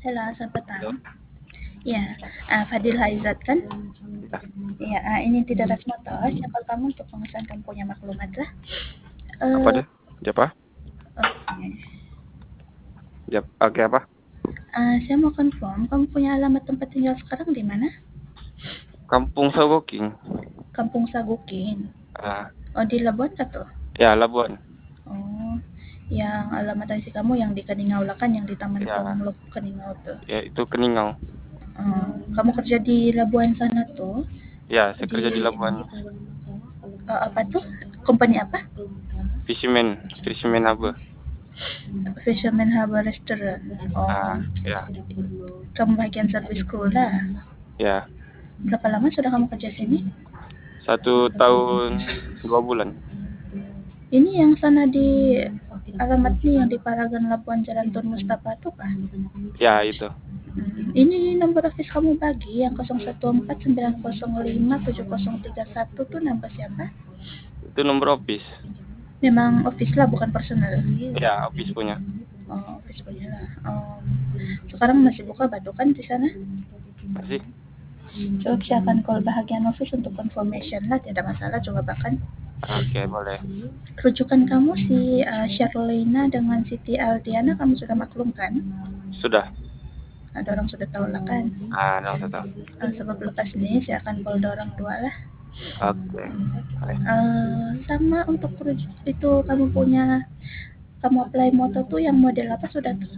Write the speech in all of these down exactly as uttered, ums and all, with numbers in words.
Halo, selamat petang. Halo, Ya, ah, Fadil Haizat kan? ya. Ya, ah, ini tidak motor. Siapa kamu untuk pengesahan kamu punya maklumat lah. Apa Eh, deh? Siapa? Oke. Jap, oke apa? Ah, saya mau confirm, kamu punya alamat tempat tinggal sekarang di mana? Kampung Sagoking. Kampung Sagukin. Ah, Oh, di Labuan kah tuh? ya Labuan. Oh, yang alamat I C kamu yang di Keningau lah kan, yang di Taman Ya, Pemeluk Keningau tuh. ya itu Keningau. Oh, kamu kerja di Labuan sana tuh? Ya, saya kerja di Di Labuan. eh, apa tuh? Company apa? Fisherman, Fisherman Harbor. Fisherman Harbor Restaurant. Oh, Ah, ya, kamu bagian service crew lah. ya. Berapa lama sudah kamu kerja sini? Satu tahun dua bulan. Ini yang sana di alamat nih yang di Paragan Labuan Jalan Tun Mustafa tuh kah? Ya itu. Hmm, ini nomor office kamu bagi yang nol satu empat sembilan nol lima tujuh nol tiga satu tuh nambah siapa? Itu nomor office. Memang office lah bukan personal. Ya, office punya. Oh, office punya lah. Oh, sekarang masih buka batu kan di sana? Masih? Coba siapkan call bahagian office untuk confirmation lah, tidak masalah coba bahkan. Oke, boleh. Rujukan kamu si uh, Sherlina dengan Siti Aldiana kamu sudah maklum kan? Sudah. Ada orang sudah tahu lah kan? Ah, yang saya tahu. Uh, sebab lepas nih saya akan call orang dua lah. Oke, boleh. Uh, sama untuk rujuk itu kamu punya kamu apply motor tuh yang model apa sudah tuh?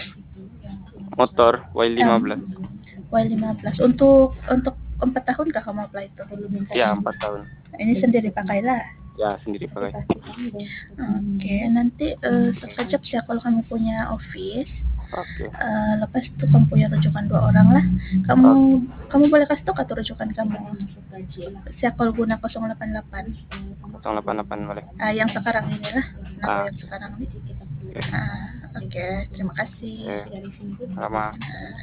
Motor Y lima Um, belas. Y lima belas untuk untuk empat tahun kah kamu apply itu? Ya, empat tahun. Ini sendiri pakai lah. Ya, sendiri pakai. Oke, nanti uh, sekejap sih kalau kamu punya office. Oke. Uh, lepas itu kamu punya rujukan dua orang lah. Kamu Oke. kamu boleh kasih tahu atau rujukan kamu? Saya call guna nol delapan delapan. nol delapan delapan boleh. Uh, yang sekarang ini lah. Nama Ah, yang sekarang ini. oke. Uh, Oke, okay, terima kasih. Oke. Lama. Uh,